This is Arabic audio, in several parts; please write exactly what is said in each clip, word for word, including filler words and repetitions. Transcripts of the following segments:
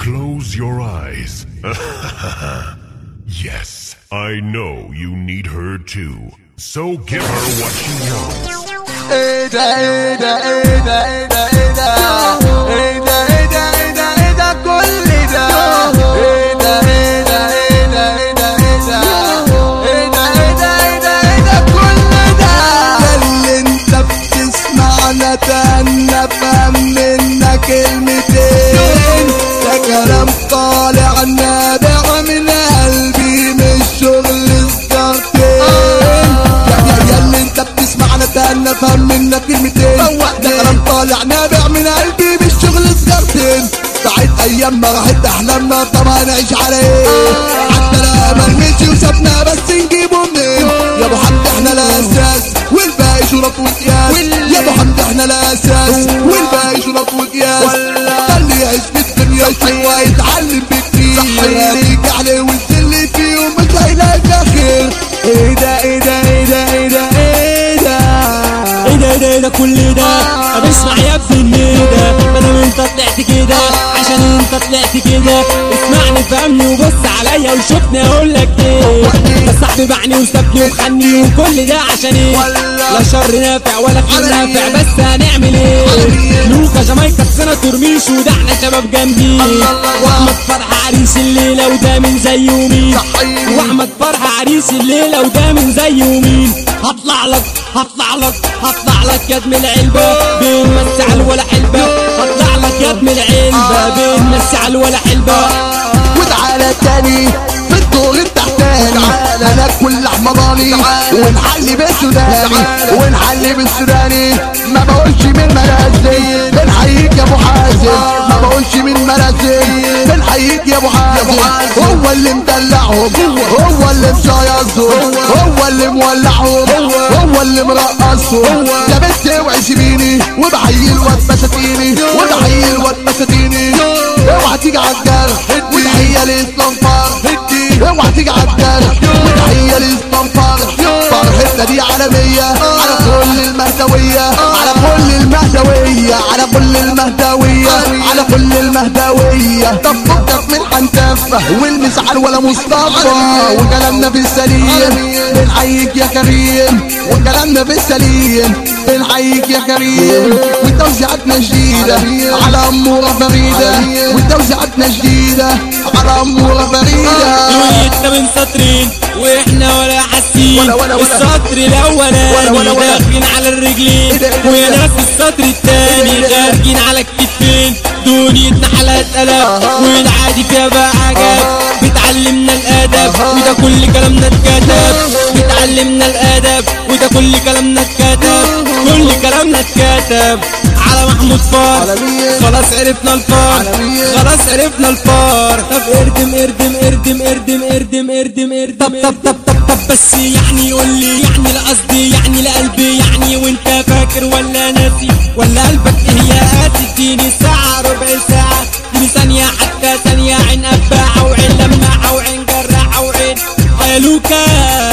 close your eyes. Yes, I know you need her too. So give her what she wants. ايه ده ايه ده ايه ده ايه ده ايه ده ايه ده ايه ده ايه ده ايه ده كل ده ايه ده ايه ده ايه ده ايه ده ايه ده ايه ده ايه ده ايه ده ايه ده كل ده اللي انت بتسمعنا تهنى فهم منا كلمتين ده كلام طالع نابع من قلبي مش شغل سكرتين يا اللي انت بتسمعنا تهنى فهم منا كلمتين ده كلام طالع نابع من قلبي مش شغل سكرتين ساعة ايام ما راحت احلامنا طب هنعيش على ايه حتى الامل مشي وسابنا بس نجيبه منين يا ابو حمد احنا الاساس والباقي شرط وقياس يا ابو حمد احنا الاساس والباقي شرط وقياس خلي يعيش في الدنيا يشوف ويتعلم بكتير هيجي عليه وينزل فيه ومش هيلاقي خير ايه ده ايه ده ايه ده ايه ده ايه ده ايه ده ايه ده ايه ده كل ده طب اسمع يا ابني الندى مادام انت طلعت كده عشان انت طلعت كده اسمعني فهمني وبص عليا وشوفني اقول لك ايه ده صاحبي باعني وسابني وخني وكل ده عشان ايه لا شر نافع ولا خير نافع بس هنعمل ايه لوكا جامايكا سناتور ميشو وده احنا شباب جامدين واحمد فرحة عريس الليلة وده من زي ومين واحمد فرحة عريس الليلة وده من زي ومين هطلع لك هطلع لك هطلع لك يا ابن العلبة بين مسعل ولا حلبة هطلع لك يا ابن العلبة بين مسعل ولا حلبة وتعالى تاني في الدور التحتاني انا كل احمراني ونحلي بالسوداني ونحلي بالسوداني ما بقولش من مرازي بنحييك يا ابو حازم ما بقولش من مرازي بنحييك يا ابو حازم هو اللي مدلعهم هو اللي مشايصهم هو اللي مولعهم هو اللي مرقصهم يا بنت اوعي سيبيني وبحيي الواد بساتيني وبحيي الواد بساتيني اوعى تيجي على الجرح وتحيه للصنفار اوعى تيجي على الجرح وتحيه للصنفار فرحتنا دي عالميه على كل المهدويه على كل المهدويه على كل المهدويه على كل المهدويه طب فكك من حنتفه والمسعل ولا مصطفى وكلامنا في السليم بنحييك يا كريم وكلامنا في السليم بنحييك يا كريم وتوزيعاتنا جديده على اموره فريده وتوزيعاتنا جديده على اموره فريده دنيتنا من سطرين واحنا ولا حاسين السطر الاولاني داخلين على الرجلين وناس السطر التاني خارجين على الكتفين دنيتنا حلقات الاف والعادي فيها بقى عجب بتعلمنا الادب وده كل كلامنا اتكتب بتعلمنا الادب وده كل كلامنا اتكتب كل كلامنا اتكتب على محمود فار خلاص عرفنا الفار خلاص عرفنا الفار طب اردم اردم اردم اردم اردم اردم اردم طب طب طب طب طب بس يعني قول لي يعني لا قصدي يعني لا قلبي يعني وانت فاكر ولا ناسي ولا قلبك ايه يا تديني ساعة ربع ساعة اديني ثانية حتى ثانية عين قباعة وعين لماعة وعين جراحة وعين يا لوكا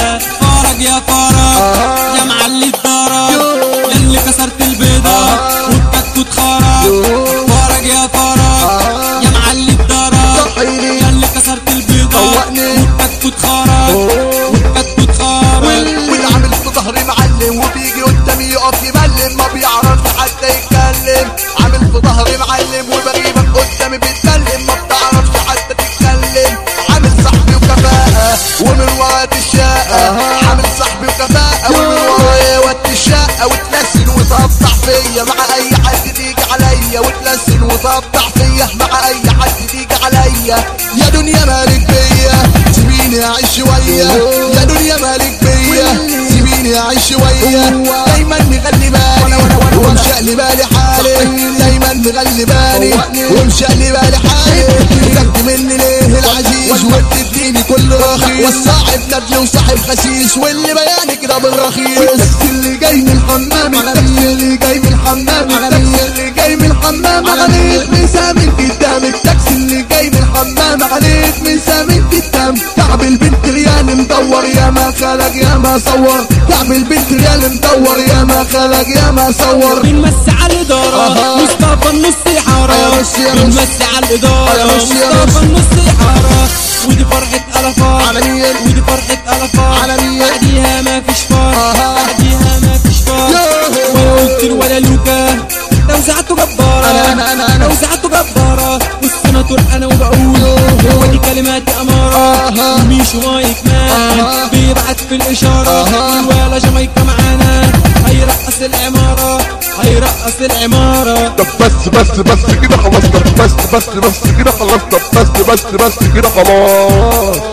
فرج يا فرج يا معلي الدرج يا اللي كسرت البيضة والكتكوت خرج فرج يا فرج يا معلي الدرج يا اللي كسرت البيضة والكتكوت خرج والكتكوت خرج واللي عامل في ظهري معلم وبيجي قدامي يقف يبلم ما بيعرفش حتى يتكلم عامل في ظهري معلم وبغيبك قدامي بيتكلم ما بتعرفش حتى تتكلم عامل صاحبي وكفاءة ومن ورايا الشقة عامل صاحبي وكفاءة ومن ورايا وقت الشقة وتلسن وتقطع فيا مع اي حد تيجي عليا وتلسن وتقطع فيا مع اي حد تيجي عليا يا دنيا مالك بيا سيبيني اعيش شوية يا دنيا مالك بيا سيبيني اعيش شوية دايما مغلباني ومشقلي بالي حالي دايما مغلباني ومشقلي بالي حالي خدت مني ليه العزيز وتديني كل رخيص والصاحب ندل وصاحب خسيس واللي بياني كده بالرخيص التاكسي اللي جاي من الحمام التاكسي اللي جاي من الحمام التاكسي اللي جاي من الحمام عليك مسامن قدام التاكسي اللي جاي من الحمام عليك مسامن قدام كعب البنت ريان مدور يا ما خلق يا ما صور تعمل بنت ريال مدور يا ما خلق يا ما صور بنمسي على الإدارة مصطفى النص حارة بنمسي على الإدارة مصطفى النص حارة ودي فرحة ألفات عالميا ودي فرحة ألفات عالميا بعديها ما فيش فار بعديها ما فيش فار وأنا قلت الولا لوكا توزيعته جبارة أنا أنا أنا أنا توزيعته جبارة والسناتور أنا وبقول هو دي كلماتي أمارة ميشو مايك مان بيبعت في الإشارة الولا جامايكا معانا هيرقص العمارة هيرقص العمارة. طب بس بس بس كده خلاص، طب بس بس بس كده خلاص، طب بس بس بس كده خلاص.